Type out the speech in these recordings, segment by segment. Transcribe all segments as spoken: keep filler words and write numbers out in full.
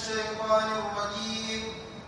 الشيطان الرجيم.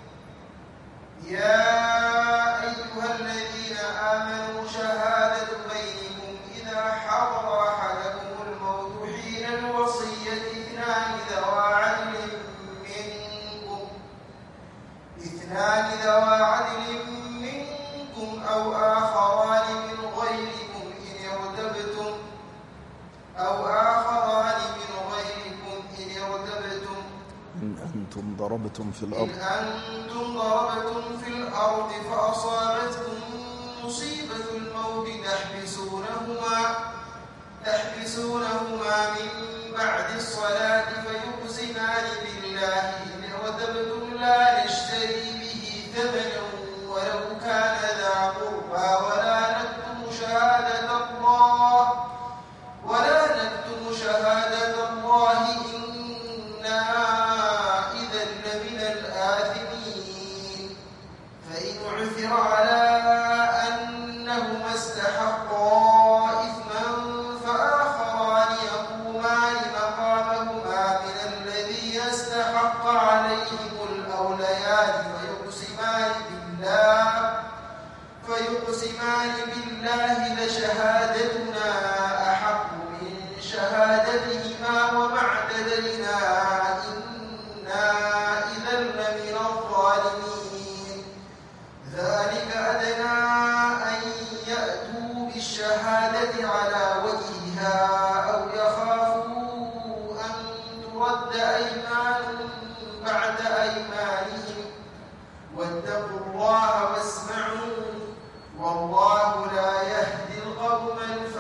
يا أيها الذين آمنوا شهادة بينكم إذا حضر أحدكم الموت حين الوصية اثنان ذوى عدل منكم اثنان ذوى عدل منكم أو آخران من غيركم إن ارتبتم أو آخران من غيركم إن ارتبتم إن أنتم ضربتم في الأرض إن أنتم ضربتم في الأرض فأصابتكم مصيبة الموت تحبسونهما تحبسونهما من بعد الصلاة فيقسمان بالله إن ارتبتم لا نشتري به ثمنا ولو كان ذا قربى ولا نكتم شهادة الله ولا نكتم شهادة الله إنا إذا لمن الآثمين. فإن عثر على أنهما استحقا إثما فآخران يقومان مقامهما من الذي يستحق عليهم الأوليان فيقسمان بالله فيقسمان بالله لشهادتنا أحق من شهادتهما وما اعتدينا إنا إذا لمن الظالمين. ذلك أدنى أن يأتوا بالشهادة على وجهها أو يخافوا أن ترد أيمان بعد أيمانهم واتقوا الله واسمعوا والله لا يهدي القوم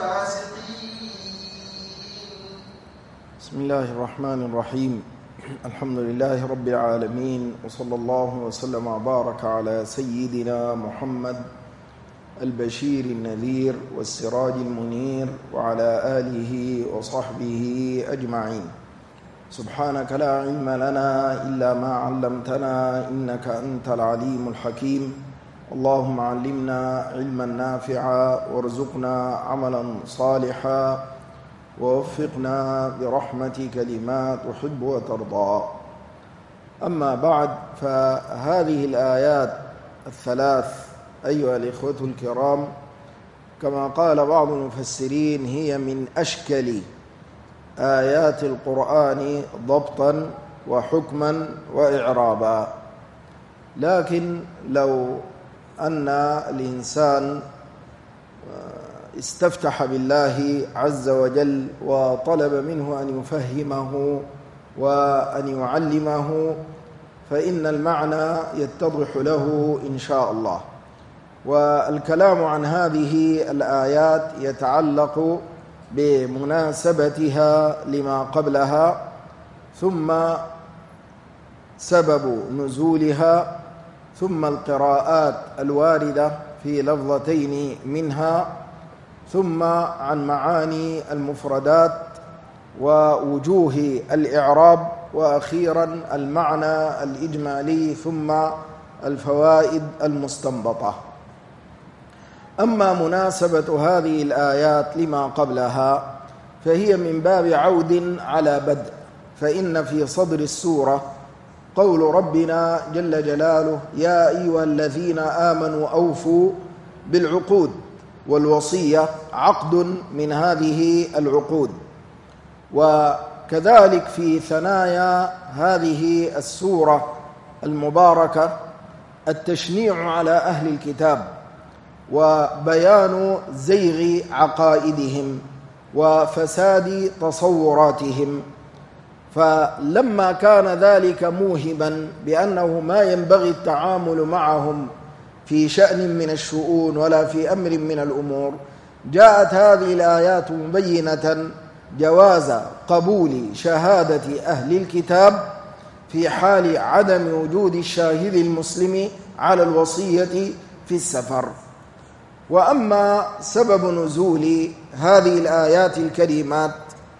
الفاسقين. بسم الله الرحمن الرحيم. الحمد لله رب العالمين، وصلى الله وسلم وبارك على سيدنا محمد البشير النذير والسراج المنير وعلى آله وصحبه أجمعين. سبحانك لا علم لنا إلا ما علمتنا إنك أنت العليم الحكيم. اللهم علمنا علما نافعا وارزقنا عملا صالحا ووفقنا برحمتك لما تحب وترضى. أما بعد، فهذه الآيات الثلاث أيها الإخوة الكرام كما قال بعض المفسرين هي من أشكل آيات القرآن ضبطا وحكما وإعرابا. لكن لو أن الإنسان استفتح بالله عز وجل وطلب منه أن يفهمه وأن يعلمه فإن المعنى يتضح له إن شاء الله. والكلام عن هذه الآيات يتعلق بمناسبتها لما قبلها، ثم سبب نزولها، ثم القراءات الواردة في لفظتين منها، ثم عن معاني المفردات ووجوه الإعراب، وأخيرا المعنى الإجمالي، ثم الفوائد المستنبطة. أما مناسبة هذه الآيات لما قبلها فهي من باب عود على بدء، فإن في صدر السورة قول ربنا جل جلاله: يا أيها الذين آمنوا أوفوا بالعقود، والوصية عقد من هذه العقود. وكذلك في ثنايا هذه السورة المباركة التشنيع على أهل الكتاب وبيان زيغ عقائدهم وفساد تصوراتهم. فلما كان ذلك موهبا بأنه ما ينبغي التعامل معهم في شأن من الشؤون ولا في أمر من الأمور، جاءت هذه الآيات مبينة جواز قبول شهادة أهل الكتاب في حال عدم وجود الشاهد المسلم على الوصية في السفر. وأما سبب نزول هذه الآيات الكريمات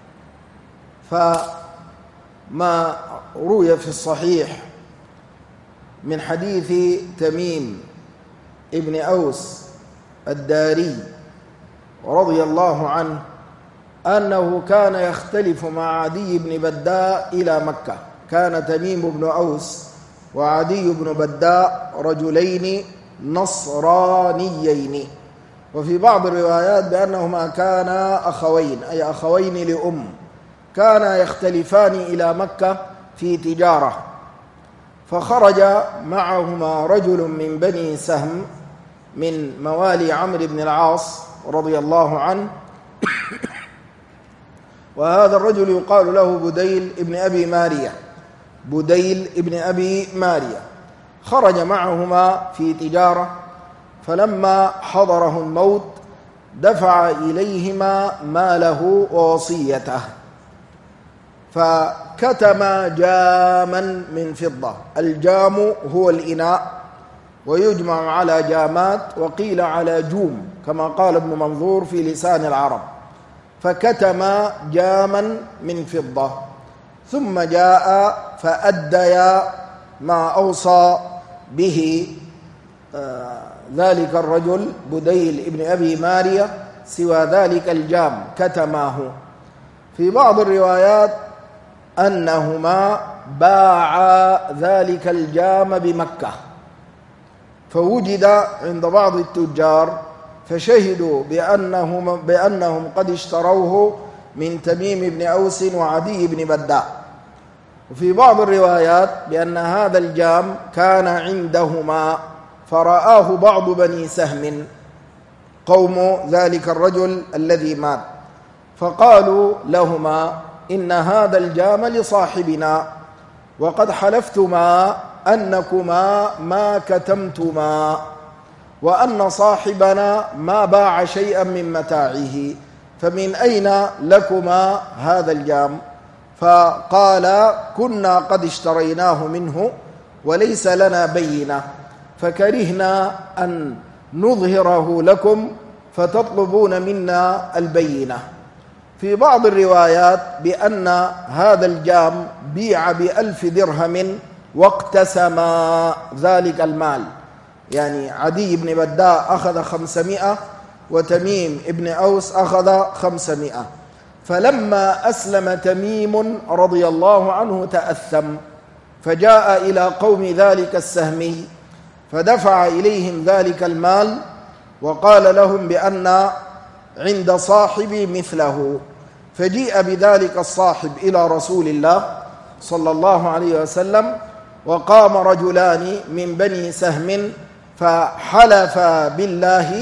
فما روي في الصحيح من حديث تميم ابن أوس الداري رضي الله عنه أنه كان يختلف مع عدي بن بداء إلى مكة، كان تميم بن أوس وعدي بن بداء رجلين نصرانيين. وفي بعض الروايات بأنهما كانا أخوين، أي أخوين لأم، كانا يختلفان إلى مكة في تجارة، فخرج معهما رجل من بني سهم من موالي عمرو بن العاص رضي الله عنه، وهذا الرجل يقال له بديل ابن أبي مارية، بديل ابن أبي مارية. خرج معهما في تجارة، فلما حضره الموت دفع إليهما ماله ووصيته، فكتم جاما من فضة. الجام هو الإناء، ويجمع على جامات، وقيل على جوم كما قال ابن منظور في لسان العرب. فكتم جاما من فضة، ثم جاء فأديا ما أوصى به آه ذلك الرجل بديل ابن أبي مارية، سوى ذلك الجام كتماه. في بعض الروايات أنهما باعا ذلك الجام بمكة، فوجد عند بعض التجار فشهدوا بأنهم, بأنهم قد اشتروه من تميم بن أوس وعدي بن بداء. وفي بعض الروايات بأن هذا الجام كان عندهما، فرآه بعض بني سهم قوم ذلك الرجل الذي مات، فقالوا لهما إن هذا الجام لصاحبنا، وقد حلفتما أنكما ما كتمتما، وأن صاحبنا ما باع شيئا من متاعه، فمن أين لكما هذا الجام؟ فقال كنا قد اشتريناه منه وليس لنا بينة، فكرهنا أن نظهره لكم فتطلبون منا البينة. في بعض الروايات بأن هذا الجام بيع بألف درهم واقتسم ذلك المال، يعني عدي بن بداء أخذ خمسمائة وتميم ابن أوس أخذ خمسمائة. فلما أسلم تميم رضي الله عنه تأثم، فجاء إلى قوم ذلك السهمي فدفع إليهم ذلك المال، وقال لهم بأن عند صاحبي مثله. فجيء بذلك الصاحب إلى رسول الله صلى الله عليه وسلم، وقام رجلان من بني سهم فحلفا بالله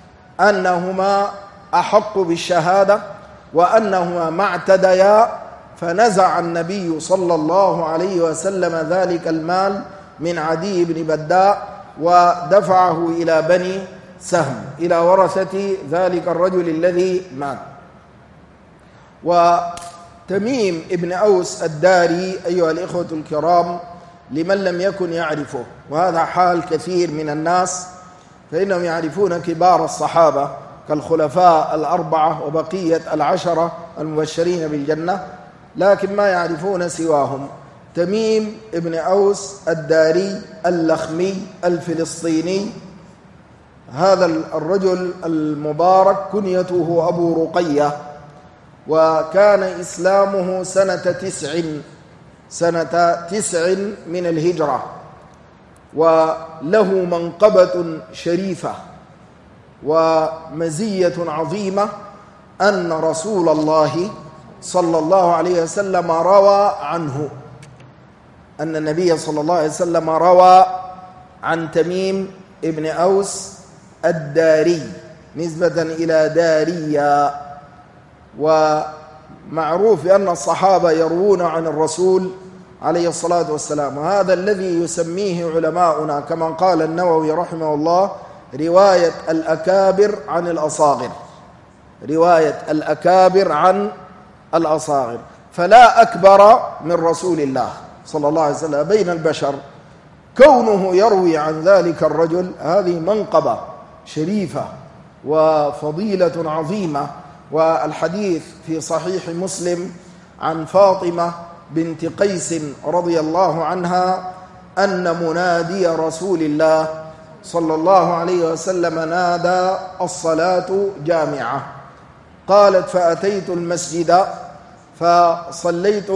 أنهما أحق بالشهادة وأنهما ما اعتديا، فنزع النبي صلى الله عليه وسلم ذلك المال من عدي بن بداء ودفعه إلى بني سهم، إلى ورثة ذلك الرجل الذي مات. وتميم ابن أوس الداري أيها الإخوة الكرام، لمن لم يكن يعرفه، وهذا حال كثير من الناس، فإنهم يعرفون كبار الصحابة كالخلفاء الأربعة وبقية العشرة المبشرين بالجنة، لكن ما يعرفون سواهم. تميم ابن أوس الداري اللخمي الفلسطيني، هذا الرجل المبارك كنيته أبو رقية، وكان إسلامه سنة تسع سنة تسع من الهجرة، وله منقبة شريفة ومزية عظيمة أن رسول الله صلى الله عليه وسلم روى عنه، أن النبي صلى الله عليه وسلم روى عن تميم ابن أوس الداري نسبة إلى داريا. ومعروف أن الصحابة يروون عن الرسول عليه الصلاة والسلام، وهذا الذي يسميه علماؤنا كما قال النووي رحمه الله رواية الأكابر عن الأصاغر، رواية الأكابر عن الأصاغر. فلا أكبر من رسول الله صلى الله عليه وسلم بين البشر، كونه يروي عن ذلك الرجل هذه منقبة شريفة وفضيلة عظيمة. والحديث في صحيح مسلم عن فاطمة بنت قيس رضي الله عنها أن منادي رسول الله صلى الله عليه وسلم نادى الصلاة جامعة، قالت فأتيت المسجد فصليت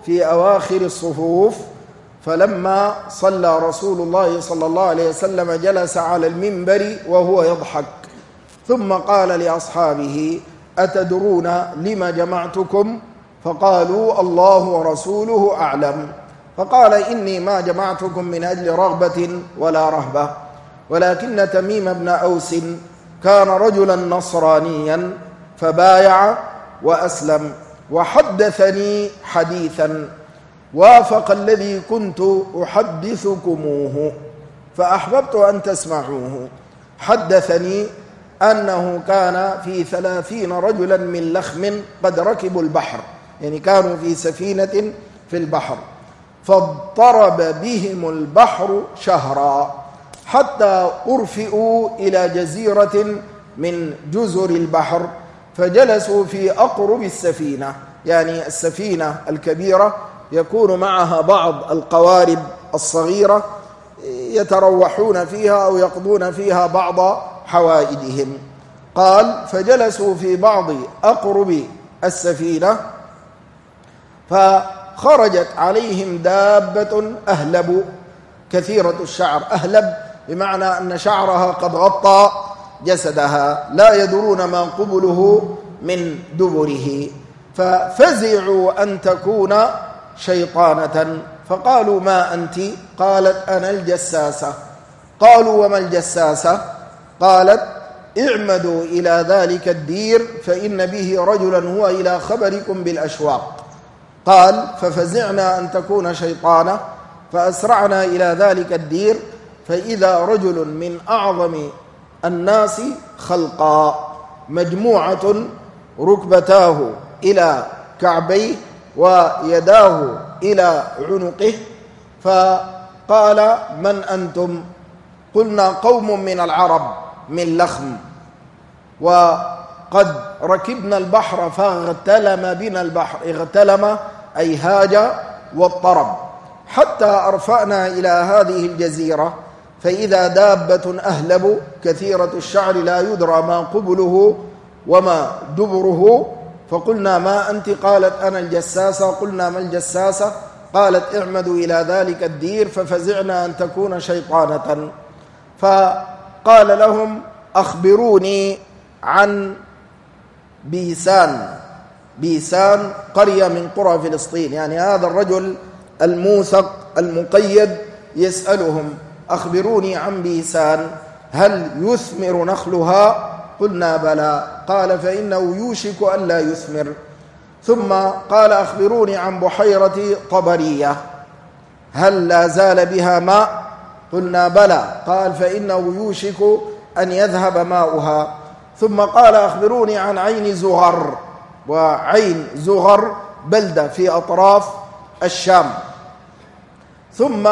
في أواخر الصفوف، فلما صلى رسول الله صلى الله عليه وسلم جلس على المنبر وهو يضحك، ثم قال لأصحابه: أتدرون لما جمعتكم؟ فقالوا: الله ورسوله أعلم. فقال: إني ما جمعتكم من أجل رغبة ولا رهبة، ولكن تميم بن أوس كان رجلا نصرانيا فبايع وأسلم، وحدثني حديثا وافق الذي كنت أحدثكموه فأحببت أن تسمعوه. حدثني أنه كان في ثلاثين رجلا من لخم قد ركبوا البحر، يعني كانوا في سفينة في البحر، فاضطرب بهم البحر شهرا حتى أرفئوا إلى جزيرة من جزر البحر، فجلسوا في أقرب السفينة، يعني السفينة الكبيرة يكون معها بعض القوارب الصغيرة يتروحون فيها أو يقضون فيها بعض حوائجهم. قال: فجلسوا في بعض أقرب السفينة، فخرجت عليهم دابة أهلب كثيرة الشعر. أهلب بمعنى أن شعرها قد غطى جسدها، لا يدرون ما قبله من دبره، ففزعوا أن تكون شيطانة، فقالوا: ما أنت؟ قالت: أنا الجساسة. قالوا: وما الجساسة؟ قالت: اعمدوا إلى ذلك الدير فإن به رجلا هو إلى خبركم بالأشواق. قال: ففزعنا أن تكون شيطانة، فأسرعنا إلى ذلك الدير، فإذا رجل من أعظم الناس خلقا، مجموعة ركبتاه إلى كعبيه ويداه إلى عنقه، فقال: من أنتم؟ قلنا: قوم من العرب من لخم، وقد ركبنا البحر فاغتلم بنا البحر. اغتلم أي هاج واضطرب، حتى أرفعنا إلى هذه الجزيرة، فإذا دابة أهلب كثيرة الشعر لا يدرى ما قبله وما دبره، فقلنا: ما أنت؟ قالت: أنا الجساسة. قلنا: ما الجساسة؟ قالت: اعمدوا إلى ذلك الدير، ففزعنا أن تكون شيطانة. فقال لهم: أخبروني عن بيسان. بيسان قرية من قرى فلسطين، يعني هذا الرجل الموثق المقيد يسألهم: أخبروني عن بيسان، هل يثمر نخلها؟ قلنا: بلى. قال: فإنه يوشك أن لا يثمر. ثم قال: أخبروني عن بحيرة طبرية، هل لا زال بها ماء؟ قلنا: بلى. قال: فإنه يوشك أن يذهب ماؤها. ثم قال: أخبروني عن عين زغر. وعين زغر بلدة في أطراف الشام. ثم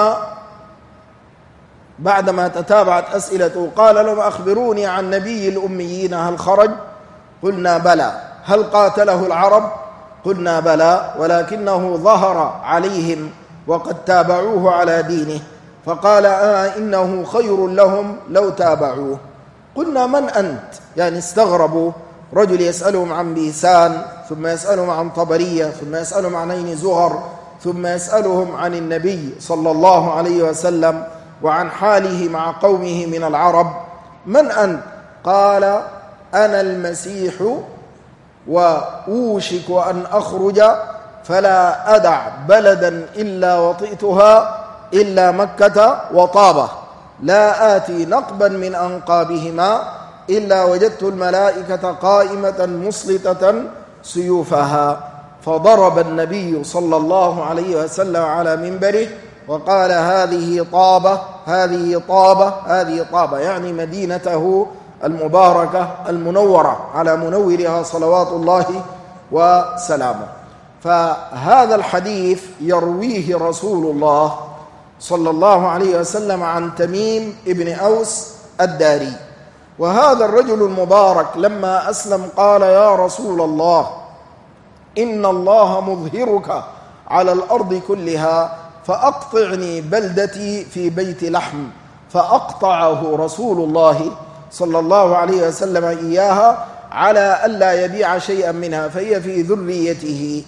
بعدما تتابعت أسئلته قال لهم: أخبروني عن نبي الأميين، هل خرج؟ قلنا: بلى. هل قاتله العرب؟ قلنا: بلى، ولكنه ظهر عليهم وقد تابعوه على دينه. فقال: آه إنه خير لهم لو تابعوه. قلنا: من أنت؟ يعني استغربوا، رجل يسألهم عن بيسان، ثم يسألهم عن طبرية، ثم يسألهم عن عين زغر، ثم يسألهم عن النبي صلى الله عليه وسلم وعن حاله مع قومه من العرب. من أنت؟ قال: أنا المسيح، وأوشك أن أخرج فلا أدع بلدا إلا وطئتها إلا مكة وطابة، لا آتي نقبا من أنقابهما إلا وجدت الملائكة قائمة مسلطة سيوفها. فضرب النبي صلى الله عليه وسلم على منبره وقال: هذه طابة، هذه طابة، هذه طابة، يعني مدينته المباركة المنورة على منورها صلوات الله وسلامه. فهذا الحديث يرويه رسول الله صلى الله عليه وسلم عن تميم ابن أوس الداري. وهذا الرجل المبارك لما أسلم قال: يا رسول الله، إن الله مظهرك على الأرض كلها، فأقطعني بلدتي في بيت لحم. فأقطعه رسول الله صلى الله عليه وسلم إياها على ألا يبيع شيئا منها، فهي في ذريته.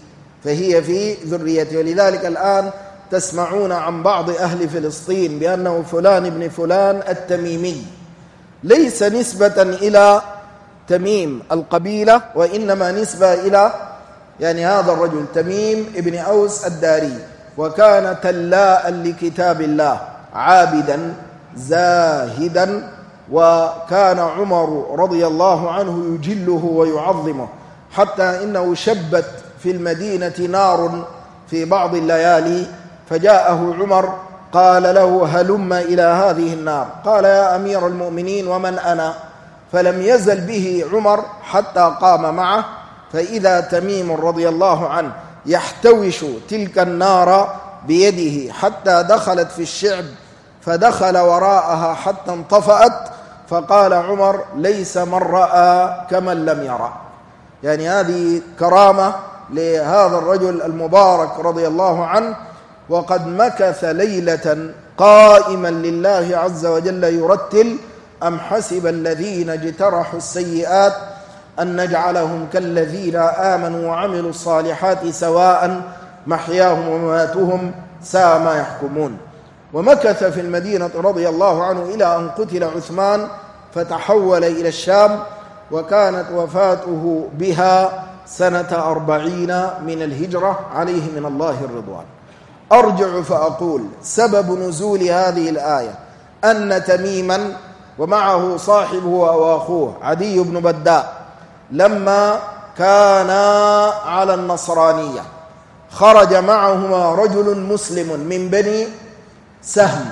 فهي في ذريته. ولذلك الآن تسمعون عن بعض أهل فلسطين بأنه فلان ابن فلان التميمي، ليس نسبة إلى تميم القبيلة، وإنما نسبة إلى يعني هذا الرجل تميم ابن أوس الداري، وكان تلاء لكتاب الله عابدا زاهدا، وكان عمر رضي الله عنه يجله ويعظمه، حتى إنه شبت في المدينة نار في بعض الليالي، فجاءه عمر قال له هلم إلى هذه النار، قال يا أمير المؤمنين ومن أنا؟ فلم يزل به عمر حتى قام معه، فإذا تميم رضي الله عنه يحتوش تلك النار بيده حتى دخلت في الشعب، فدخل وراءها حتى انطفأت، فقال عمر ليس من رأى كمن لم يرى. يعني هذه كرامة لهذا الرجل المبارك رضي الله عنه، وقد مكث ليلة قائما لله عز وجل يرتل أم حسب الذين اجترحوا السيئات أن نجعلهم كالذين آمنوا وعملوا الصالحات سواء محياهم ومماتهم ساء ما يحكمون. ومكث في المدينة رضي الله عنه إلى أن قتل عثمان فتحول إلى الشام، وكانت وفاته بها سنة أربعين من الهجرة عليه من الله الرضوان. أرجع فأقول سبب نزول هذه الآية أن تميما ومعه صاحبه وأخوه عدي بن بداء لما كانا على النصرانية خرج معهما رجل مسلم من بني سهم،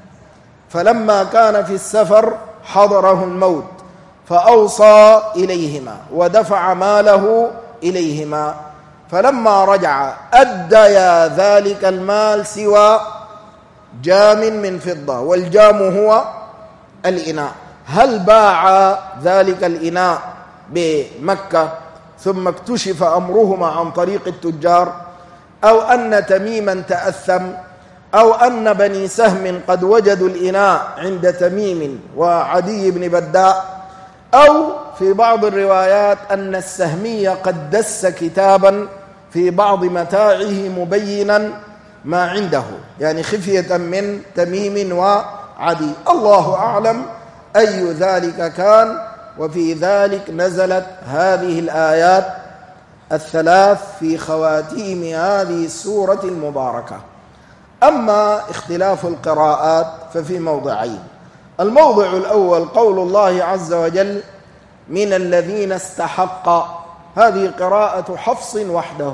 فلما كان في السفر حضره الموت فأوصى إليهما ودفع ماله إليهما، فلما رجع أديا ذلك المال سوى جام من فضة، والجام هو الإناء. هل باع ذلك الإناء بمكة ثم اكتشف أمرهما عن طريق التجار، أو أن تميما تأثم، أو أن بني سهم قد وجدوا الإناء عند تميم وعدي بن بداء، أو في بعض الروايات أن السهمي قد دس كتابا في بعض متاعه مبينا ما عنده، يعني خفية من تميم وعدي، الله أعلم أي ذلك كان. وفي ذلك نزلت هذه الآيات الثلاث في خواتيم هذه السورة المباركة. أما اختلاف القراءات ففي موضعين. الموضع الأول قول الله عز وجل من الذين استحق، هذه قراءة حفص وحده،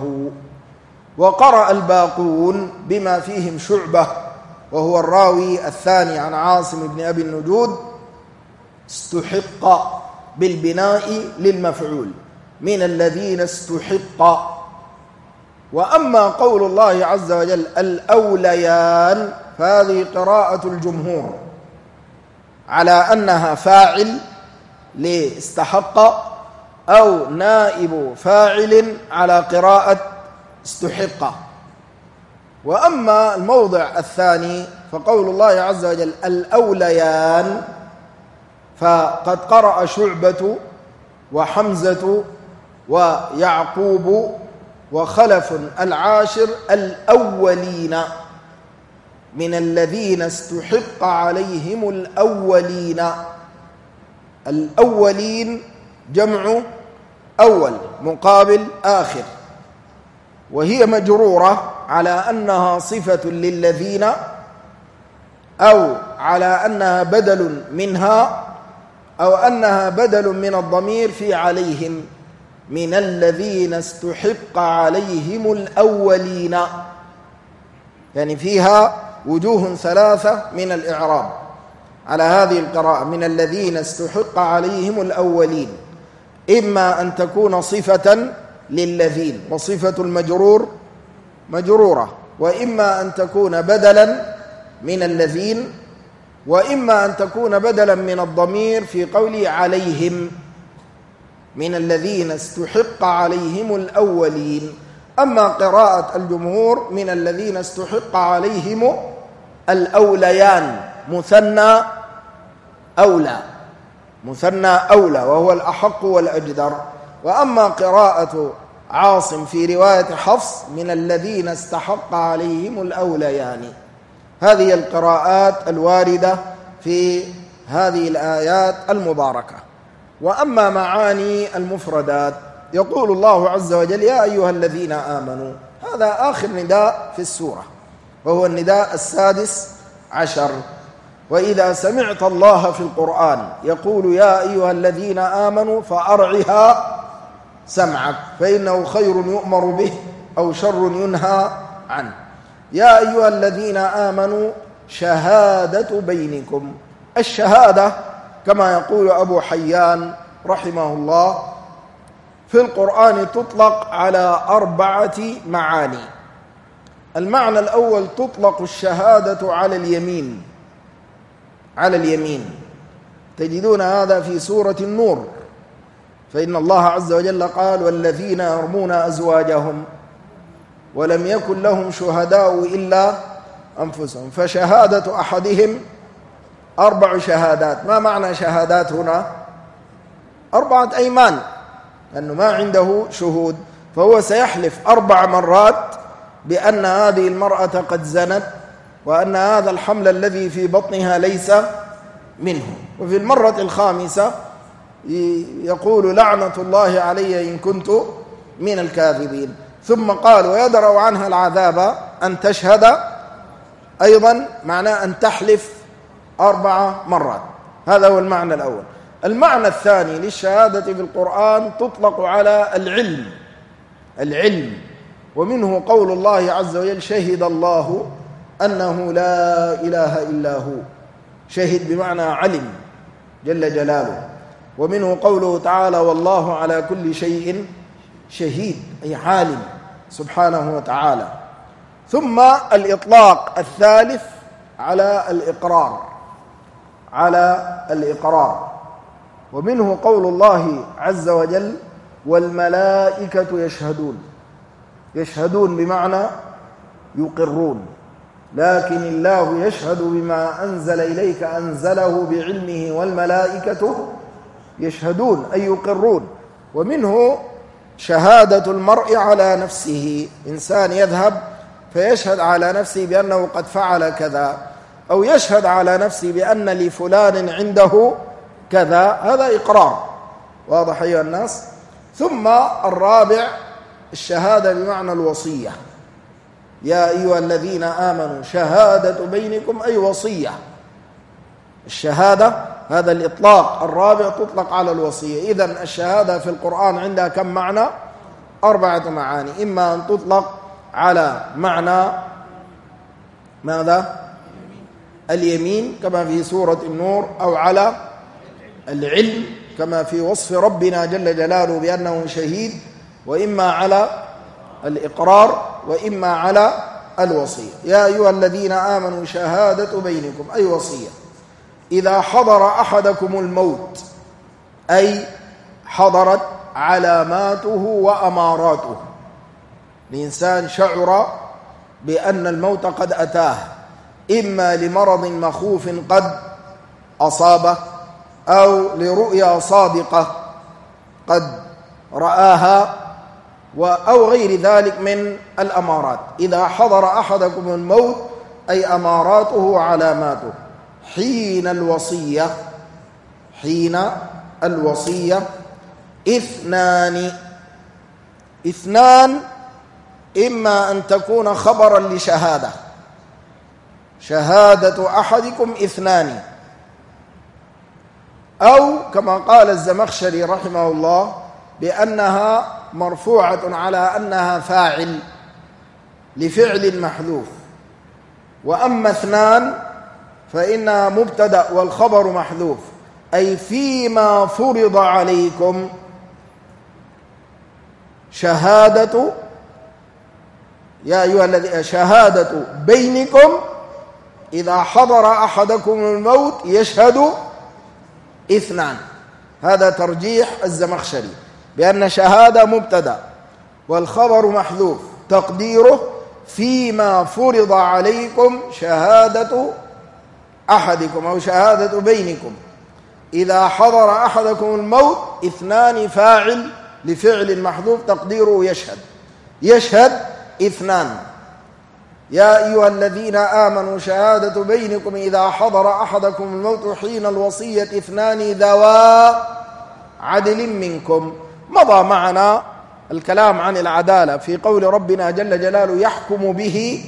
وقرأ الباقون بما فيهم شعبة وهو الراوي الثاني عن عاصم بن أبي النجود استحق بالبناء للمفعول من الذين استحق. وأما قول الله عز وجل الأوليان فهذه قراءة الجمهور على أنها فاعل لاستحق أو نائب فاعل على قراءة استحق. وأما الموضع الثاني فقول الله عز وجل الأوليان، فقد قرأ شعبة وحمزة ويعقوب وخلف العاشر الأولين، من الذين استحق عليهم الأولين. الأولين جمع أول مقابل آخر، وهي مجرورة على أنها صفة للذين أو على أنها بدل منها أو أنها بدل من الضمير في عليهم، من الذين استحق عليهم الأولين، يعني فيها وجوه ثلاثة من الإعراب على هذه القراءة من الذين استحق عليهم الأولين، إما أن تكون صفة للذين وصفة المجرور مجرورة، وإما أن تكون بدلا من الذين، وإما أن تكون بدلا من الضمير في قوله عليهم من الذين استحق عليهم الأولين. أما قراءة الجمهور من الذين استحق عليهم الأوليان مثنى أولى، مثنى أولى وهو الأحق والأجدر. وأما قراءة عاصم في رواية حفص من الذين استحق عليهم الأوليان. هذه القراءات الواردة في هذه الآيات المباركة. وأما معاني المفردات، يقول الله عز وجل: يا أيها الذين آمنوا. هذا آخر نداء في السورة، وهو النداء السادس عشر. وإذا سمعت الله في القرآن يقول يا أيها الذين آمنوا فأرعها سمعك، فإنه خير يؤمر به أو شر ينهى عنه. يا أيها الذين آمنوا شهادة بينكم. الشهادة كما يقول أبو حيان رحمه الله في القرآن تطلق على أربعة معاني. المعنى الأول: تطلق الشهادة على اليمين، على اليمين. تجدون هذا في سورة النور، فإن الله عز وجل قال: والذين يرمون أزواجهم ولم يكن لهم شهداء إلا أنفسهم فشهادة أحدهم أربع شهادات. ما معنى شهادات هنا؟ أربعة أيمان، لأنه ما عنده شهود، فهو سيحلف أربع مرات بأن هذه المرأة قد زنت، وأن هذا الحمل الذي في بطنها ليس منه. وفي المرة الخامسة يقول: لعنة الله علي إن كنت من الكاذبين. ثم قال: ويدرأ عنها العذاب أن تشهد، أيضا معناه أن تحلف أربع مرات. هذا هو المعنى الأول. المعنى الثاني للشهادة في القرآن تطلق على العلم، العلم، ومنه قول الله عز وجل: شهد الله أنه لا إله إلا هو. شهد بمعنى علم جل جلاله. ومنه قوله تعالى: والله على كل شيء شهيد، أي عالم سبحانه وتعالى. ثم الإطلاق الثالث على الإقرار، على الإقرار، ومنه قول الله عز وجل: والملائكة يشهدون. يشهدون بمعنى يقرون، لكن الله يشهد بما أنزل إليك أنزله بعلمه والملائكة يشهدون أي يقرون. ومنه شهادة المرء على نفسه، إنسان يذهب فيشهد على نفسه بأنه قد فعل كذا، أو يشهد على نفسه بأن لفلان عنده كذا، هذا إقرار. واضح أيها الناس؟ ثم الرابع الشهادة بمعنى الوصية. يا أيها الذين آمنوا شهادة بينكم أي وصية. الشهادة هذا الإطلاق الرابع تطلق على الوصية. إذن الشهادة في القرآن عندها كم معنى؟ أربعة معاني. إما أن تطلق على معنى ماذا؟ اليمين كما في سورة النور، أو على العلم كما في وصف ربنا جل جلاله بأنه شهيد، وإما على الإقرار، وإما على الوصية. يا أيها الذين آمنوا شهادة بينكم أي وصية. إذا حضر أحدكم الموت أي حضرت علاماته وأماراته. الإنسان شعر بأن الموت قد أتاه، إما لمرض مخوف قد أصابه، أو لرؤيا صادقة قد رآها، أو غير ذلك من الأمارات. إذا حضر أحدكم الموت أي أماراته وعلاماته. حين الوصية، حين الوصية اثنان. اثنان إما أن تكون خبرا لشهادة، شهادة أحدكم اثنان، أو كما قال الزمخشري رحمه الله بأنها مرفوعة على أنها فاعل لفعل محذوف. وأما اثنان فإنها مبتدأ والخبر محذوف، أي فيما فرض عليكم شهادة، يا أيها الذين شهادة بينكم إذا حضر أحدكم الموت يشهد اثنان. هذا ترجيح الزمخشري بأن شهادة مبتدأ والخبر محذوف، تقديره فيما فرض عليكم شهادة أحدكم أو شهادة بينكم. إذا حضر أحدكم الموت اثنان فاعل لفعل محذوف تقديره يشهد. يشهد اثنان. يا أيها الذين آمنوا شهادة بينكم إذا حضر أحدكم الموت حين الوصية اثنان ذوا عدل منكم. مضى معنا الكلام عن العدالة في قول ربنا جل جلاله يحكم به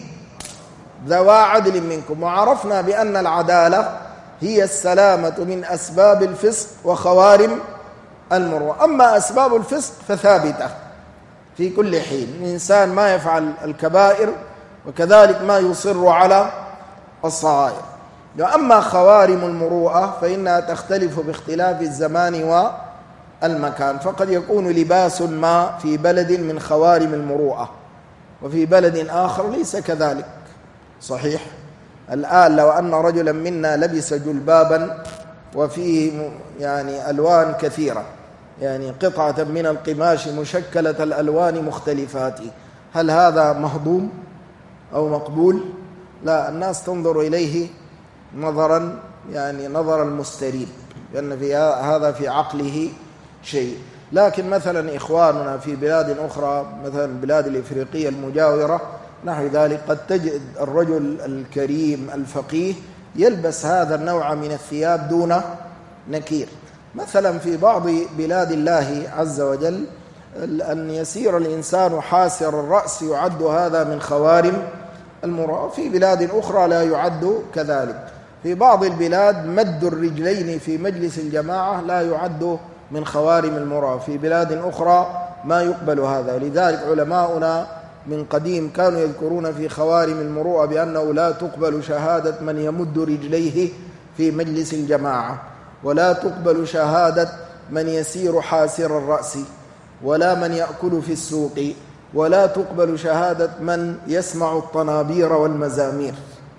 ذوا عدل منكم، وعرفنا بأن العدالة هي السلامة من أسباب الفسق وخوارم المروءة. أما أسباب الفسق فثابتة في كل حين، الإنسان ما يفعل الكبائر وكذلك ما يصر على الصغائر. وأما خوارم المروءة فإنها تختلف باختلاف الزمان والمكان، فقد يكون لباس ما في بلد من خوارم المروءة وفي بلد آخر ليس كذلك. صحيح، الآن لو أن رجلا منا لبس جلبابا وفيه يعني ألوان كثيرة، يعني قطعة من القماش مشكلة الألوان مختلفات، هل هذا مهضوم أو مقبول؟ لا، الناس تنظر إليه نظرا يعني نظر المستريب، لأن في هذا في عقله شيء. لكن مثلا إخواننا في بلاد أخرى، مثلا البلاد الإفريقية المجاورة نحو ذلك، قد تجد الرجل الكريم الفقيه يلبس هذا النوع من الثياب دون نكير. مثلا في بعض بلاد الله عز وجل أن يسير الإنسان حاسر الرأس يعد هذا من خوارم المروءة، في بلاد أخرى لا يعد كذلك. في بعض البلاد مد الرجلين في مجلس الجماعة لا يعد من خوارم المروءة، في بلاد أخرى ما يقبل هذا. لذلك علماؤنا من قديم كانوا يذكرون في خوارم المروءة بأنه لا تقبل شهادة من يمد رجليه في مجلس الجماعة، ولا تقبل شهادة من يسير حاسر الرأس، ولا من يأكل في السوق، ولا تقبل شهادة من يسمع الطنابير والمزامير،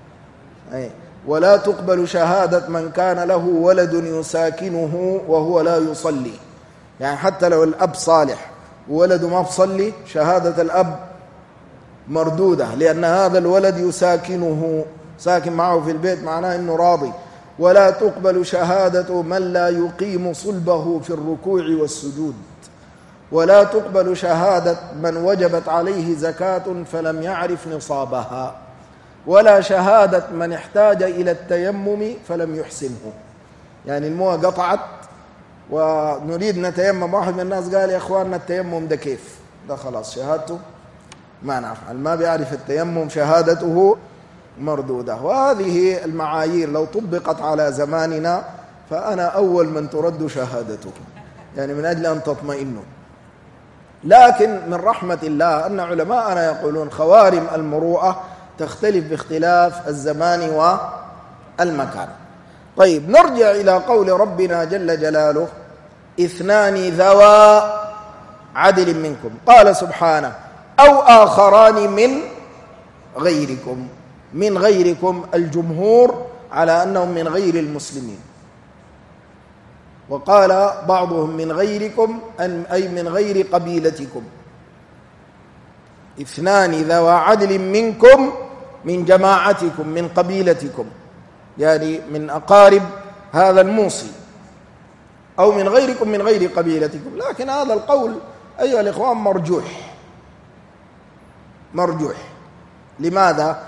ولا تقبل شهادة من كان له ولد يساكنه وهو لا يصلي. يعني حتى لو الأب صالح وولده ما بصلي شهادة الأب مردودة، لأن هذا الولد يساكنه، ساكن معه في البيت، معناه أنه راضي. ولا تقبل شهادة من لا يقيم صلبه في الركوع والسجود، ولا تقبل شهادة من وجبت عليه زكاة فلم يعرف نصابها، ولا شهادة من احتاج إلى التيمم فلم يحسنه. يعني المويه قطعت ونريد نتيمم، واحد من الناس قال يا إخواننا التيمم ده كيف؟ ده خلاص شهادته ما نفعل، ما بيعرف التيمم شهادته مردودة. وهذه المعايير لو طبقت على زماننا فأنا أول من ترد شهادته، يعني من أجل أن تطمئنوا. لكن من رحمة الله أن علماءنا يقولون خوارم المروءة تختلف باختلاف الزمان والمكان. طيب، نرجع إلى قول ربنا جل جلاله اثنان ذوا عدل منكم. قال سبحانه أو آخران من غيركم. من غيركم الجمهور على أنهم من غير المسلمين، وقال بعضهم من غيركم أي من غير قبيلتكم. اثنان ذوا عدل منكم من جماعتكم من قبيلتكم، يعني من أقارب هذا الموصي، أو من غيركم من غير قبيلتكم. لكن هذا القول أيها الإخوان مرجوح مرجوح. لماذا؟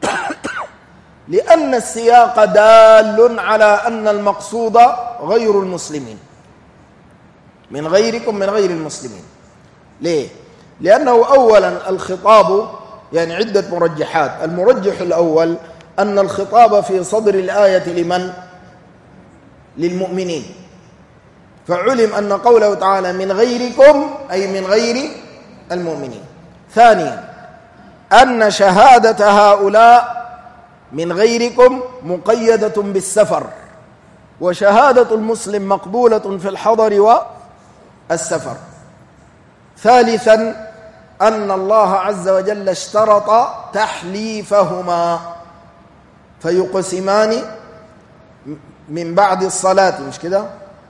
لأن السياق دال على أن المقصود غير المسلمين، من غيركم من غير المسلمين. ليه؟ لأنه أولا الخطاب يعني عدة مرجحات. المرجح الأول أن الخطاب في صدر الآية لمن؟ للمؤمنين، فعلم أن قوله تعالى من غيركم أي من غير المؤمنين. ثانيا أن شهادة هؤلاء من غيركم مقيدة بالسفر، وشهادة المسلم مقبولة في الحضر والسفر. ثالثا أن الله عز وجل اشترط تحليفهما، فيقسمان من بعد الصلاة، مش كده؟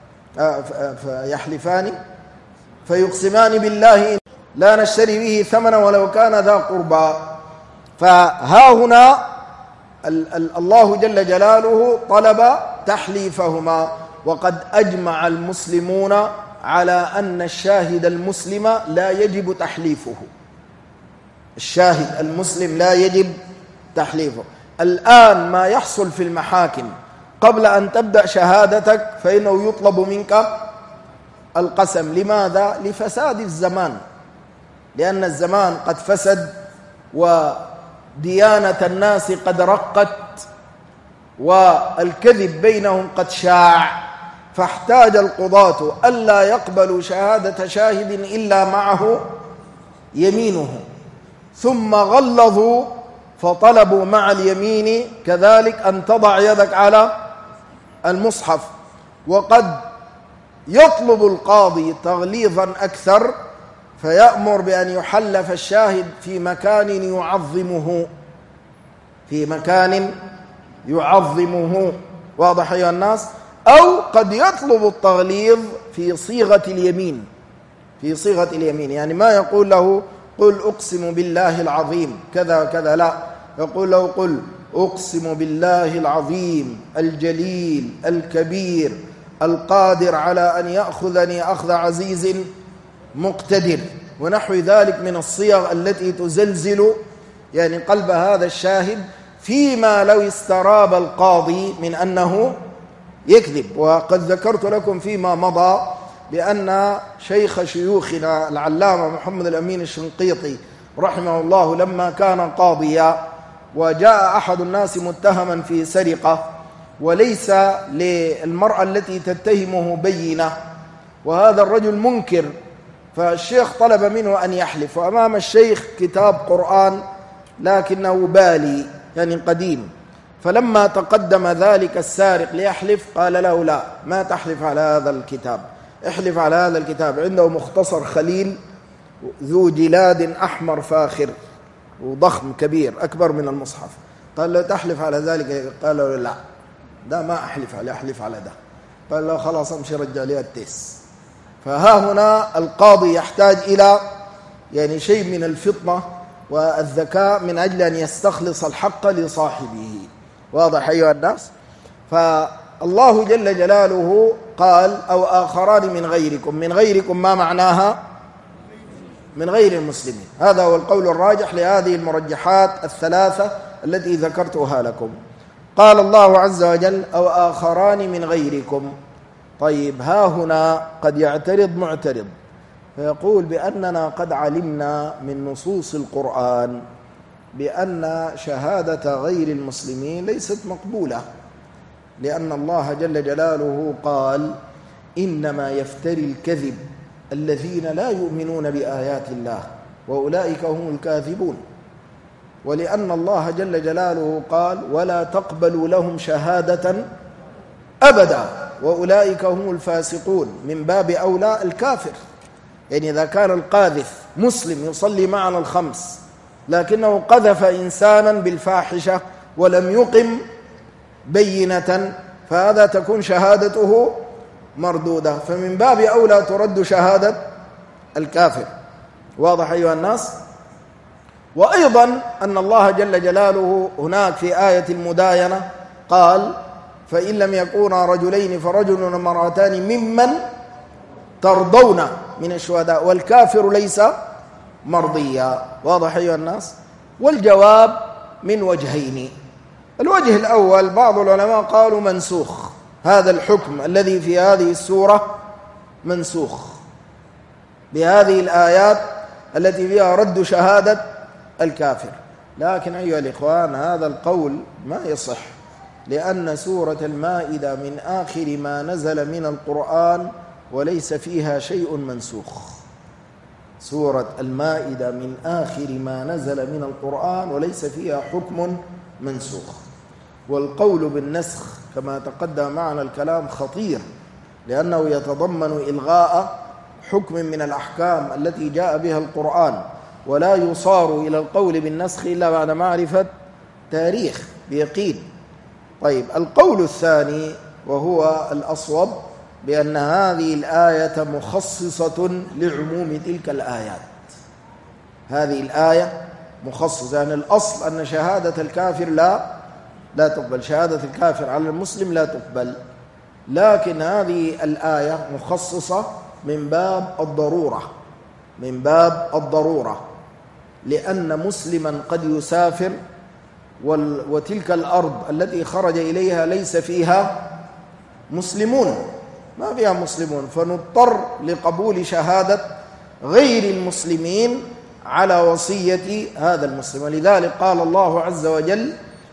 فيحلفان فيقسمان بالله لا نشتري به ثمنا ولو كان ذا قربى. فها هنا الله جل جلاله طلب تحليفهما، وقد أجمع المسلمون على أن الشاهد المسلم لا يجب تحليفه. الشاهد المسلم لا يجب تحليفه. الآن ما يحصل في المحاكم قبل أن تبدأ شهادتك فإنه يطلب منك القسم. لماذا؟ لفساد الزمان، لأن الزمان قد فسد وديانة الناس قد رقت والكذب بينهم قد شاع، فاحتاج القضاة ألا يقبلوا شهادة شاهد إلا معه يمينه، ثم غلظوا فطلبوا مع اليمين كذلك أن تضع يدك على المصحف. وقد يطلب القاضي تغليظا أكثر فيأمر بأن يحلف الشاهد في مكان يعظمه، في مكان يعظمه. واضح أيها الناس؟ أو قد يطلب التغليظ في صيغة اليمين، في صيغة اليمين، يعني ما يقول له قل أقسم بالله العظيم كذا كذا، لا، يقول له قل أقسم بالله العظيم الجليل الكبير القادر على أن يأخذني أخذ عزيز مقتدر، ونحو ذلك من الصيغ التي تزلزل يعني قلب هذا الشاهد، فيما لو استراب القاضي من أنه يكذب. وقد ذكرت لكم فيما مضى بأن شيخ شيوخنا العلامة محمد الأمين الشنقيطي رحمه الله لما كان قاضيا وجاء أحد الناس متهما في سرقة وليس للمرأة التي تتهمه بينة، وهذا الرجل منكر، فالشيخ طلب منه أن يحلف، وأمام الشيخ كتاب قرآن لكنه بالي يعني قديم، فلما تقدم ذلك السارق ليحلف قال له لا، ما تحلف على هذا الكتاب، احلف على هذا الكتاب، عنده مختصر خليل ذو جلاد أحمر فاخر وضخم كبير أكبر من المصحف، قال له تحلف على ذلك؟ قال له لا، ده ما أحلف عليه، أحلف على ده. قال له خلاص امشي رجع لي التيس. فها هنا القاضي يحتاج إلى يعني شيء من الفطنة والذكاء من أجل أن يستخلص الحق لصاحبه. واضح أيها الناس؟ فالله جل جلاله قال أو آخران من غيركم. من غيركم ما معناها؟ من غير المسلمين. هذا هو القول الراجح لهذه المرجحات الثلاثة التي ذكرتها لكم. قال الله عز وجل أو آخران من غيركم. طيب ها هنا قد يعترض معترض فيقول بأننا قد علمنا من نصوص القرآن بأن شهادة غير المسلمين ليست مقبولة، لأن الله جل جلاله قال إنما يفتري الكذب الذين لا يؤمنون بآيات الله وأولئك هم الكاذبون، ولأن الله جل جلاله قال ولا تقبلوا لهم شهادة أبدا وأولئك هم الفاسقون، من باب أولى الكافر. يعني إذا كان القاذف مسلم يصلي معنا الخمس لكنه قذف إنسانا بالفاحشة ولم يقم بينة فهذا تكون شهادته مردودة، فمن باب أولى ترد شهادة الكافر. واضح أيها الناس؟ وأيضا أن الله جل جلاله هناك في آية المداينة قال فإن لم يكونا رجلين فرجل وامرأتان ممن ترضون من الشهداء والكافر ليس مرضيا. واضح أيها الناس؟ والجواب من وجهين. الوجه الأول بعض العلماء قالوا منسوخ، هذا الحكم الذي في هذه السورة منسوخ بهذه الآيات التي فيها رد شهادة الكافر. لكن أيها الإخوان هذا القول ما يصح، لأن سورة المائدة من آخر ما نزل من القرآن وليس فيها شيء منسوخ. سورة المائدة من آخر ما نزل من القرآن وليس فيها حكم منسوخ. والقول بالنسخ كما تقدم معنا الكلام خطير، لأنه يتضمن إلغاء حكم من الأحكام التي جاء بها القرآن، ولا يصار إلى القول بالنسخ إلا بعد معرفة تاريخ بيقين. طيب القول الثاني وهو الأصوب بأن هذه الآية مخصصة لعموم تلك الآيات. هذه الآية مخصصة، يعني الأصل أن شهادة الكافر لا لا تقبل، شهادة الكافر على المسلم لا تقبل، لكن هذه الآية مخصصة من باب الضرورة من باب الضرورة لأن مسلما قد يسافر وتلك الأرض التي خرج إليها ليس فيها مسلمون، ما فيها مسلمون، فنضطر لقبول شهادة غير المسلمين على وصية هذا المسلم. ولذلك قال الله عز وجل: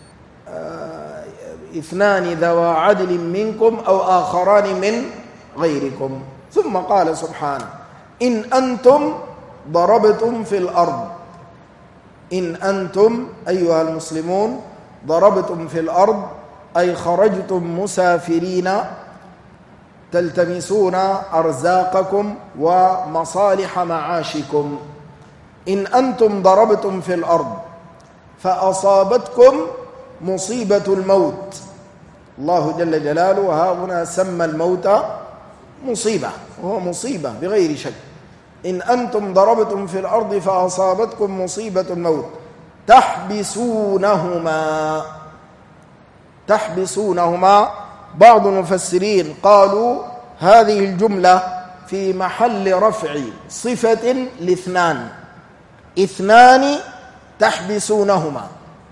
اثنان ذوى عدل منكم أو آخران من غيركم. ثم قال سبحانه: إن أنتم ضربتم في الأرض إن أنتم أيها المسلمون ضربتم في الأرض أي خرجتم مسافرين تلتمسون أرزاقكم ومصالح معاشكم. إن أنتم ضربتم في الأرض فأصابتكم مصيبة الموت. الله جل جلاله ها هنا سمى الموت مصيبة، وهو مصيبة بغير شك. إن أنتم ضربتم في الأرض فأصابتكم مصيبة الموت تحبسونهما تحبسونهما بعض المفسرين قالوا هذه الجملة في محل رفع صفة لاثنان، اثنان تحبسونهما.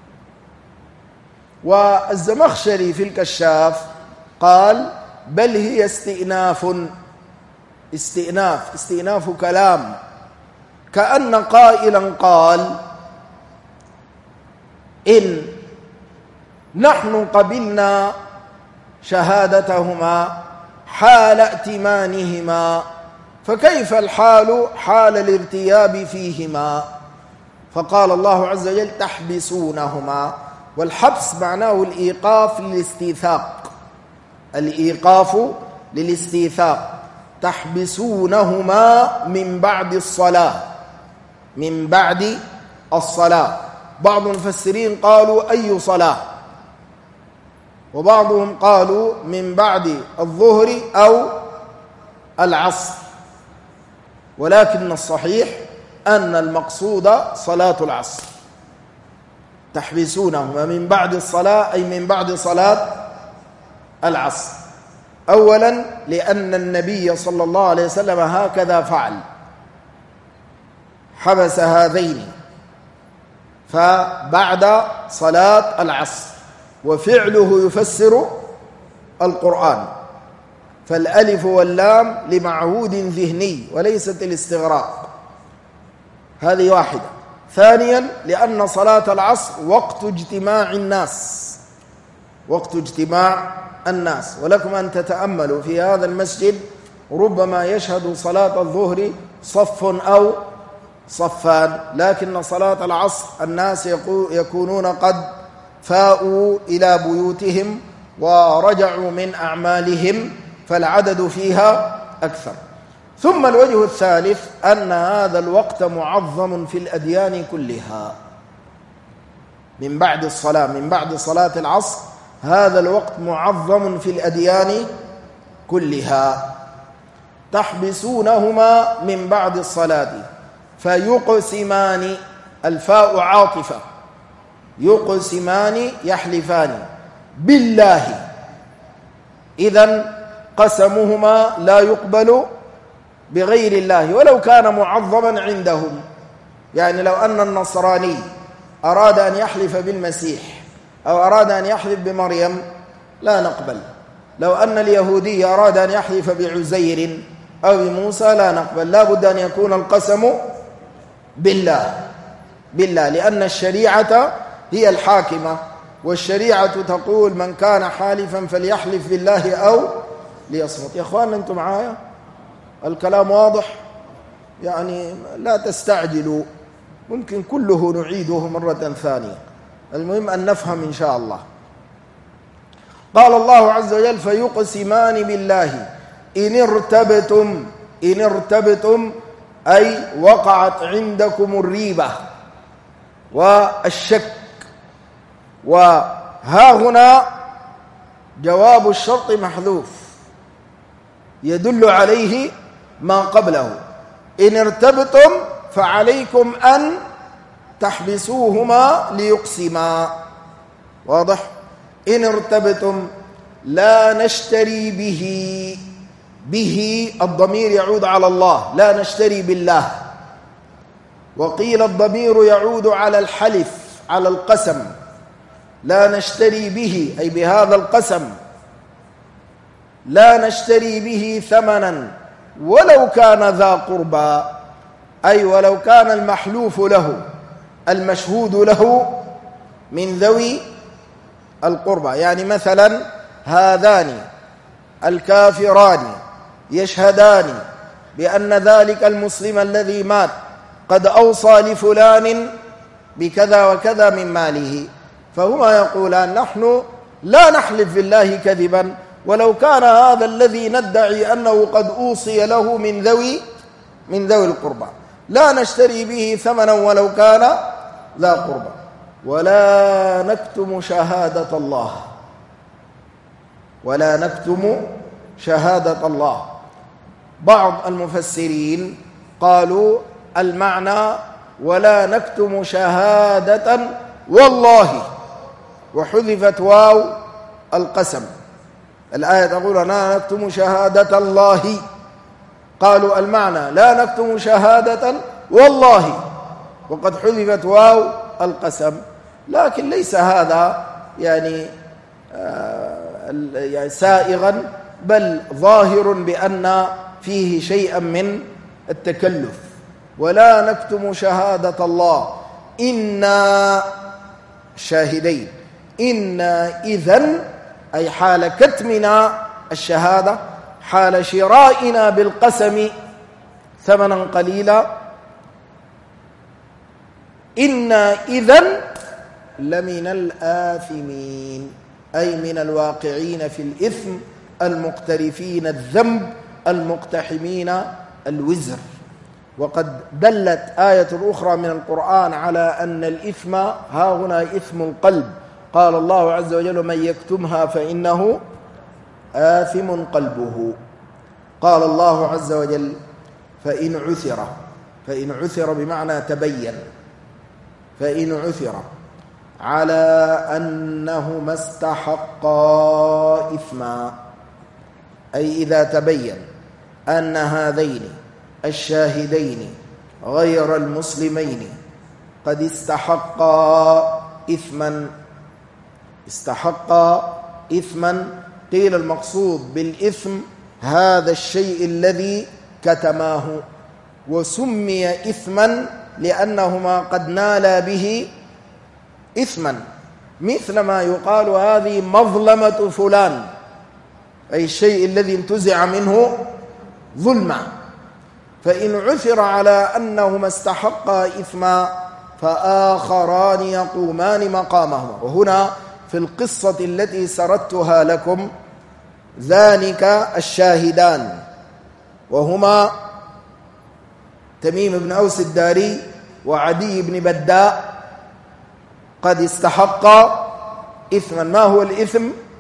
والزمخشري في الكشاف قال: بل هي استئناف استئناف استئناف كلام، كأن قائلا قال: إن نحن قبلنا شهادتهما حال ائتمانهما، فكيف الحال حال الارتياب فيهما؟ فقال الله عز وجل: تحبسونهما. والحبس معناه الإيقاف للاستيثاق، الإيقاف للاستيثاق. تحبسونهما من بعد الصلاة من بعد الصلاة. بعض المفسرين قالوا أي صلاة، وبعضهم قالوا من بعد الظهر أو العصر، ولكن الصحيح أن المقصود صلاة العصر. تحبسونهما من بعد الصلاة أي من بعد صلاة العصر. أولا لأن النبي صلى الله عليه وسلم هكذا فعل، حبس هذين فبعد صلاة العصر، وفعله يفسر القرآن، فالألف واللام لمعهود ذهني وليست الاستغراق. هذه واحدة. ثانيا لأن صلاة العصر وقت اجتماع الناس وقت اجتماع الناس ولكم أن تتأملوا في هذا المسجد ربما يشهد صلاة الظهر صف أو صفان، لكن صلاة العصر الناس يكونون قد فاءوا إلى بيوتهم ورجعوا من أعمالهم، فالعدد فيها أكثر. ثم الوجه الثالث أن هذا الوقت معظم في الأديان كلها. من بعد الصلاة من بعد صلاة العصر هذا الوقت معظم في الأديان كلها. تحبسونهما من بعد الصلاة فيقسمان، الفاء عاطفة، يقسمان يحلفان بالله، إذن قسمهما لا يقبل بغير الله ولو كان معظما عندهم. يعني لو أن النصراني أراد أن يحلف بالمسيح أو أراد أن يحلف بمريم لا نقبل. لو أن اليهودي أراد أن يحلف بعزير أو بموسى لا نقبل. لا بد أن يكون القسم بالله بالله لأن الشريعة هي الحاكمة، والشريعة تقول من كان حالفا فليحلف بالله أو ليصمت. يا أخوان أنتم معايا؟ الكلام واضح؟ يعني لا تستعجلوا، ممكن كله نعيده مرة ثانية، المهم أن نفهم إن شاء الله. قال الله عز وجل فيقسمان بالله إن ارتبتم إن ارتبتم أي وقعت عندكم الريبة والشك. وها هنا جواب الشرط محذوف يدل عليه ما قبله. إن ارتبتم فعليكم أن تحبسوهما ليقسما. واضح؟ إن ارتبتم لا نشتري به به الضمير يعود على الله، لا نشتري بالله. وقيل الضمير يعود على الحلف، على القسم، لا نشتري به أي بهذا القسم، لا نشتري به ثمنا ولو كان ذا قربى، أي ولو كان المحلوف له المشهود له من ذوي القربى. يعني مثلا هذان الكافران يشهدان بأن ذلك المسلم الذي مات قد أوصى لفلان بكذا وكذا من ماله، فهما يقولان نحن لا نحلف بالله كذبا ولو كان هذا الذي ندعي أنه قد أوصي له من ذوي من ذوي القربى، لا نشتري به ثمنا ولو كان ذا قربى، ولا نكتم شهادة الله، ولا نكتم شهادة الله. بعض المفسرين قالوا المعنى ولا نكتم شهادة والله، وحذفت واو القسم. الآية تقول لا نكتم شهادة الله، قالوا المعنى لا نكتم شهادة والله، وقد حذفت واو القسم. لكن ليس هذا يعني يعني سائغا، بل ظاهر بأن فيه شيئا من التكلف. ولا نكتم شهادة الله إنا شاهدين، إنا إذن أي حال كتمنا الشهادة، حال شرائنا بالقسم ثمنا قليلا، إنا إذن لمن الآثمين، أي من الواقعين في الإثم المقترفين الذنب المقتحمين الوزر. وقد دلت آية أخرى من القرآن على أن الإثم ها هنا إثم القلب، قال الله عز وجل من يكتمها فإنه آثم قلبه. قال الله عز وجل فإن عثر، فإن عثر بمعنى تبين، فإن عثر على أنهما استحقا إثما، أي إذا تبين أن هذين الشاهدين غير المسلمين قد استحقا إثما، استحقا إثما. قيل المقصود بالإثم هذا الشيء الذي كتماه، وسمي إثما لأنهما قد نالا به إثما، مثل ما يقال هذه مظلمة فلان، أي الشيء الذي انتزع منه ظلما. فإن عثر على أنهما استحقا إثما فآخران يقومان مقامهما. وهنا في القصة التي سردتها لكم ذلك الشاهدان وهما تميم بن أوس الداري وعدي بن بداء قد استحقا إثما. ما هو الإثم؟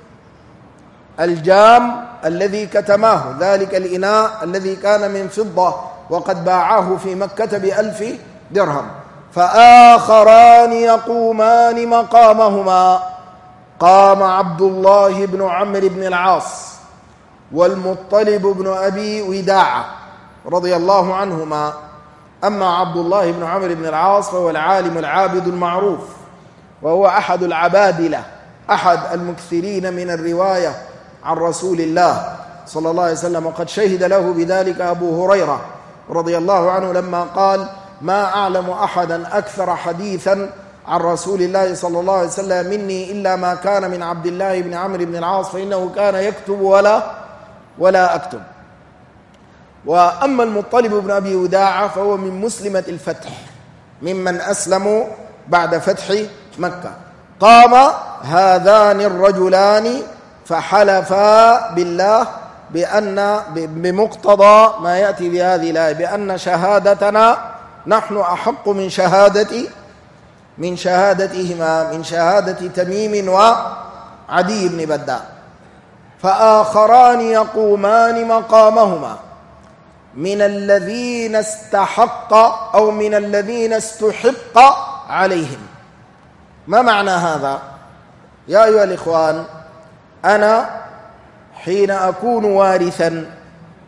الجام الذي كتماه، ذلك الإناء الذي كان من فضة وقد باعه في مكة بألف درهم. فآخران يقومان مقامهما، قام عبد الله بن عمرو بن العاص والمطلب بن أبي وداعة رضي الله عنهما. أما عبد الله بن عمرو بن العاص فهو العالم العابد المعروف، وهو أحد العبادلة، أحد المكثرين من الرواية عن رسول الله صلى الله عليه وسلم، وقد شهد له بذلك أبو هريرة رضي الله عنه لما قال ما أعلم أحدا أكثر حديثا عن رسول الله صلى الله عليه وسلم مني إلا ما كان من عبد الله بن عمرو بن العاص فإنه كان يكتب ولا ولا أكتب. وأما المطلب بن أبي وداعة فهو من مسلمة الفتح، ممن أسلموا بعد فتح مكة. قام هذان الرجلان فحلفا بالله بأن بمقتضى ما يأتي بهذه الآية بأن شهادتنا نحن أحق من شهادة من شهادتهما، من شهادة تميم وعدي بن بداء. فآخران يقومان مقامهما من الذين استحق أو من الذين استحق عليهم. ما معنى هذا؟ يا أيها الإخوان، أنا حين أكون وارثا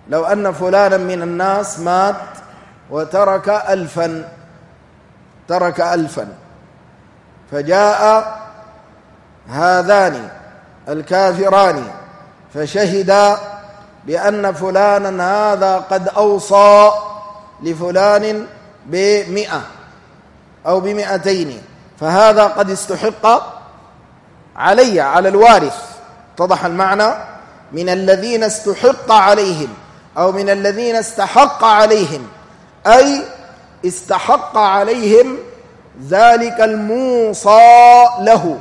لو أن فلانا من الناس مات وترك ألفا ترك ألفا فجاء هذان الكافران فشهدا بأن فلانا هذا قد أوصى لفلان بمئة أو بمئتين، فهذا قد استحق علي على الوارث. اتضح المعنى؟ من الذين استحق عليهم أو من الذين استحق عليهم، أي استحق عليهم ذلك الموصى له،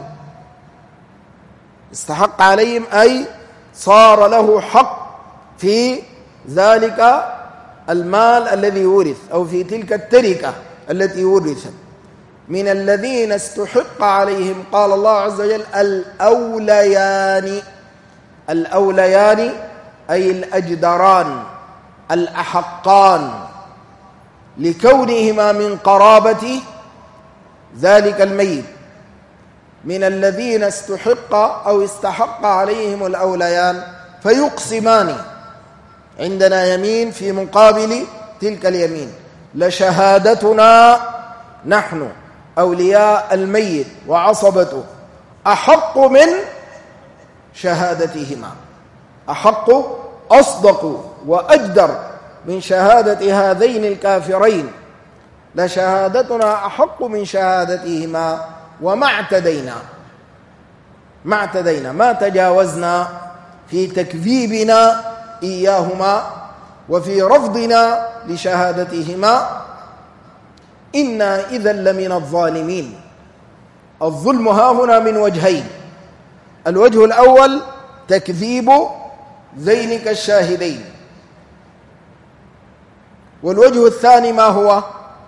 استحق عليهم أي صار له حق في ذلك المال الذي ورث أو في تلك التركة التي ورثت. من الذين استحق عليهم قال الله عز وجل الأوليان، الأوليان أي الأجدران الأحقان لكونهما من قرابة ذلك الميت. من الذين استحق أو استحق عليهم الأوليان فيقسمان، عندنا يمين في مقابل تلك اليمين، لشهادتنا نحن أولياء الميت وعصبته أحق من شهادتهما، أحق أصدق وأجدر من شهادة هذين الكافرين، لشهادتنا أحق من شهادتهما وما اعتدينا ما اعتدينا ما تجاوزنا في تكذيبنا إياهما وفي رفضنا لشهادتهما، إنا إذا لمن الظالمين. الظلم ها هنا من وجهين، الوجه الأول تكذيب ذينك الشاهدين، والوجه الثاني ما هو؟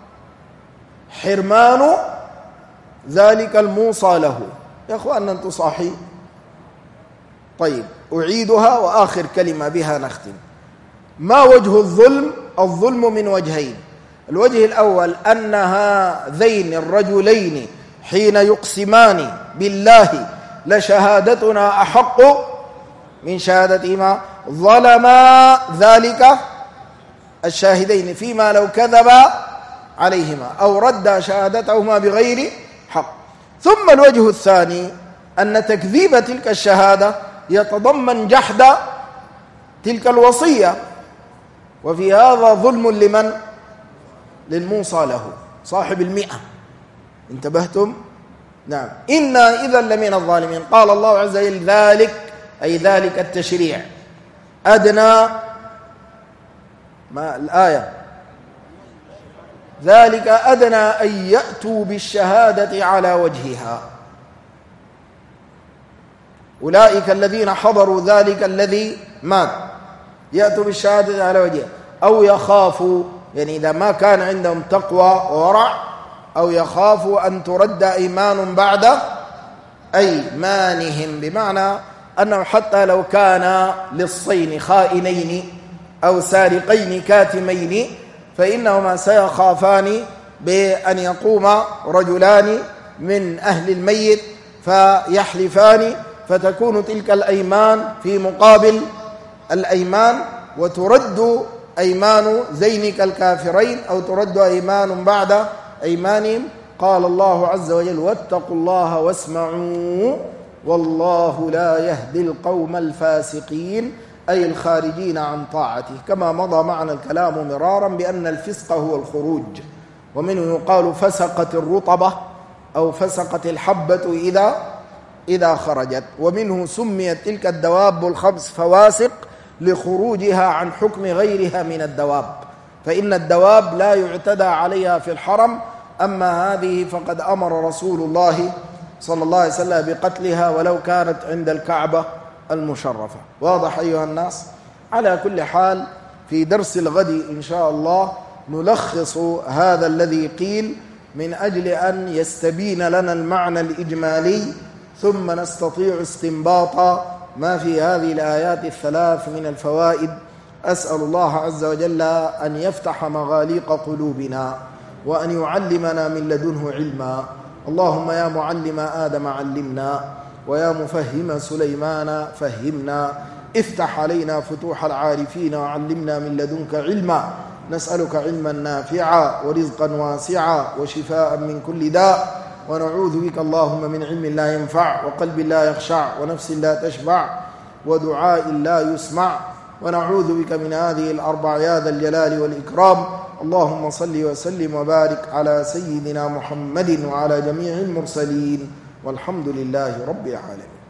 حرمان ذلك الموصى له. يا أخوان أنتم صاحي؟ طيب أعيدها وآخر كلمة بها نختم. ما وجه الظلم؟ الظلم من وجهين، الوجه الأول أن هذين الرجلين حين يقسمان بالله لشهادتنا أحق من شهادتهما ظلما ذلك الشاهدين فيما لو كذبا عليهما أو رد شهادتهما بغير حق. ثم الوجه الثاني أن تكذيب تلك الشهادة يتضمن جحد تلك الوصية، وفي هذا ظلم لمن؟ للموصى له صاحب المئة. انتبهتم؟ نعم. إنا إذا لمن الظالمين. قال الله عز وجل ذلك أي ذلك التشريع أدنى ما الآية ذلك أدنى أن يأتوا بالشهادة على وجهها. أولئك الذين حضروا ذلك الذي مات يأتوا بالشهادة على وجهها أو يخافوا، يعني إذا ما كان عندهم تقوى وورع، أو يخافوا أن ترد أيمان بعد أيمانهم، بمعنى أنه حتى لو كان للصين خائنين أو سارقين كاتمين فإنهما سيخافان بأن يقوم رجلان من أهل الميت فيحلفان، فتكون تلك الأيمان في مقابل الأيمان، وترد أيمان ذينك الكافرين أو ترد أيمان بعد أيمانهم. قال الله عز وجل واتقوا الله واسمعوا والله لا يهدي القوم الفاسقين، أي الخارجين عن طاعته. كما مضى معنا الكلام مرارا بأن الفسق هو الخروج، ومنه يقال فسقت الرطبة أو فسقت الحبة إذا إذا خرجت، ومنه سميت تلك الدواب الخمس فواسق لخروجها عن حكم غيرها من الدواب، فإن الدواب لا يعتدى عليها في الحرم، أما هذه فقد أمر رسول الله صلى الله عليه وسلم بقتلها ولو كانت عند الكعبة المشرفة. واضح أيها الناس؟ على كل حال في درس الغد إن شاء الله نلخص هذا الذي قيل من أجل أن يستبين لنا المعنى الإجمالي، ثم نستطيع استنباط ما في هذه الآيات الثلاث من الفوائد. أسأل الله عز وجل أن يفتح مغاليق قلوبنا وأن يعلمنا من لدنه علما. اللهم يا معلم آدم علمنا، ويا مفهم سليمان فهمنا، افتح علينا فتوح العارفين وعلمنا من لدنك علما نسألك علما نافعا ورزقا واسعا وشفاء من كل داء ونعوذ بك اللهم من علم لا ينفع وقلب لا يخشع ونفس لا تشبع ودعاء لا يسمع ونعوذ بك من هذه الأربع يا ذا الجلال والإكرام. اللهم صل وسلم وبارك على سيدنا محمد وعلى جميع المرسلين والحمد لله رب العالمين.